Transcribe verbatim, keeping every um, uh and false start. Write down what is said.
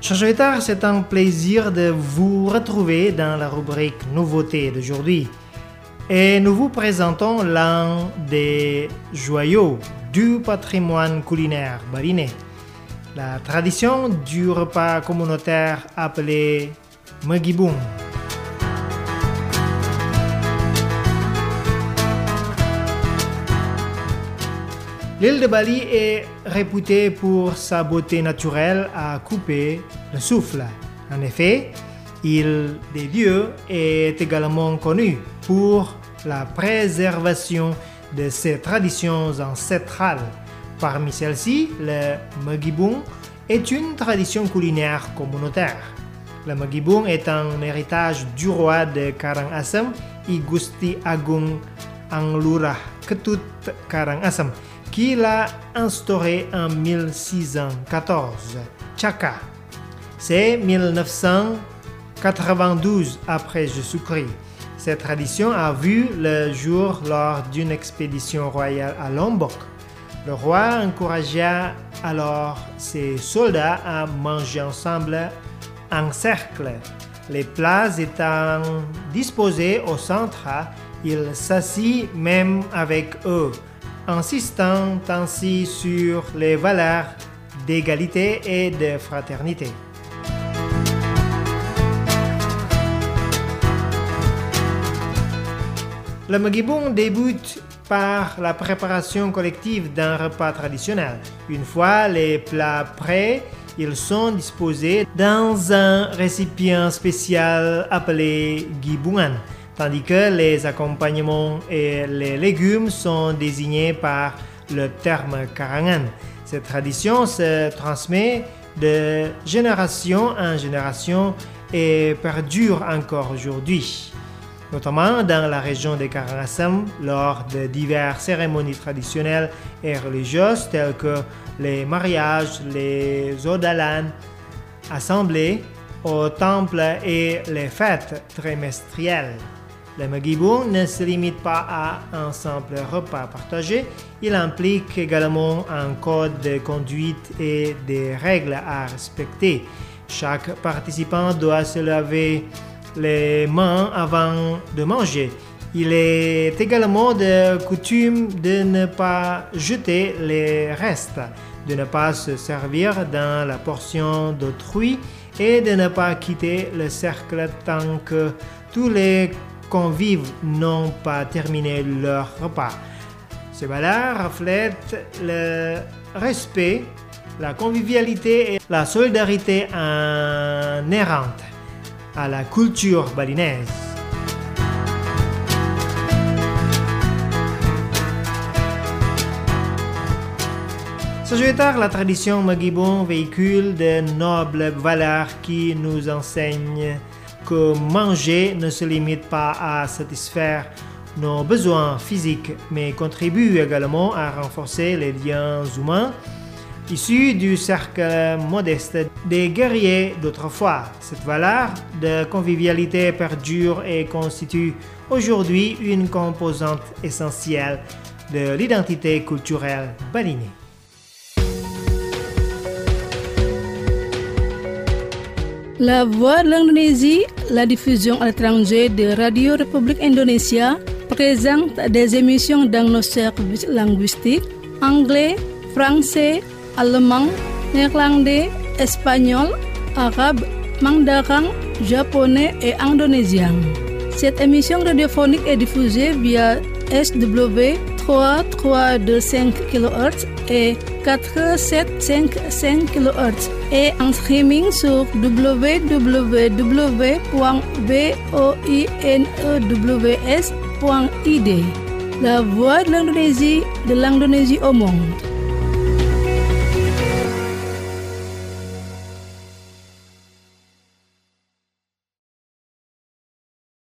Chers auditeurs, c'est un plaisir de vous retrouver dans la rubrique Nouveautés d'aujourd'hui. Et nous vous présentons l'un des joyaux du patrimoine culinaire balinais, la tradition du repas communautaire appelé Magibung. L'île de Bali est réputée pour sa beauté naturelle à couper le souffle. En effet, l'île des dieux est également connue pour la préservation de ses traditions ancestrales. Parmi celles-ci, le Magibung est une tradition culinaire communautaire. Le Magibung est un héritage du roi de Karangasem, I Gusti Agung Anglurah Ketut Karangasem, qui l'a instauré en mille six cent quatorze. Chaka, c'est mille neuf cent quatre-vingt-douze après Jésus-Christ. Cette tradition a vu le jour lors d'une expédition royale à Lombok. Le roi encouragea alors ses soldats à manger ensemble en cercle. Les plats étant disposés au centre, il s'assit même avec eux, insistant ainsi sur les valeurs d'égalité et de fraternité. Le Magibung débute par la préparation collective d'un repas traditionnel. Une fois les plats prêts, ils sont disposés dans un récipient spécial appelé gibungan, tandis que les accompagnements et les légumes sont désignés par le terme karangan. Cette tradition se transmet de génération en génération et perdure encore aujourd'hui, notamment dans la région de Karangasem lors de diverses cérémonies traditionnelles et religieuses telles que les mariages, les odalan, assemblées au temple et les fêtes trimestrielles. Le Magibung ne se limite pas à un simple repas partagé, il implique également un code de conduite et des règles à respecter. Chaque participant doit se laver les mains avant de manger. Il est également de coutume de ne pas jeter les restes, de ne pas se servir dans la portion d'autrui et de ne pas quitter le cercle tant que tous les convives n'ont pas terminé leur repas. Ces valeurs reflètent le respect, la convivialité et la solidarité inhérente à la culture balinaise. Sagittaire, la tradition Magibung véhicule de nobles valeurs qui nous enseignent que manger ne se limite pas à satisfaire nos besoins physiques, mais contribue également à renforcer les liens humains issus du cercle modeste des guerriers d'autrefois. Cette valeur de convivialité perdure et constitue aujourd'hui une composante essentielle de l'identité culturelle balinée. La Voix de l'Indonésie, la diffusion à l'étranger de Radio République Indonésia, présente des émissions dans nos services linguistiques anglais, français, allemand, néerlandais, espagnol, arabe, mandarin, japonais et indonésien. Cette émission radiophonique est diffusée via S W trois trois deux cinq kilohertz et quatre sept cinq cinq kilohertz et en streaming sur w w w point voinews point i d. La Voix de l'Indonésie, de l'Indonésie au monde.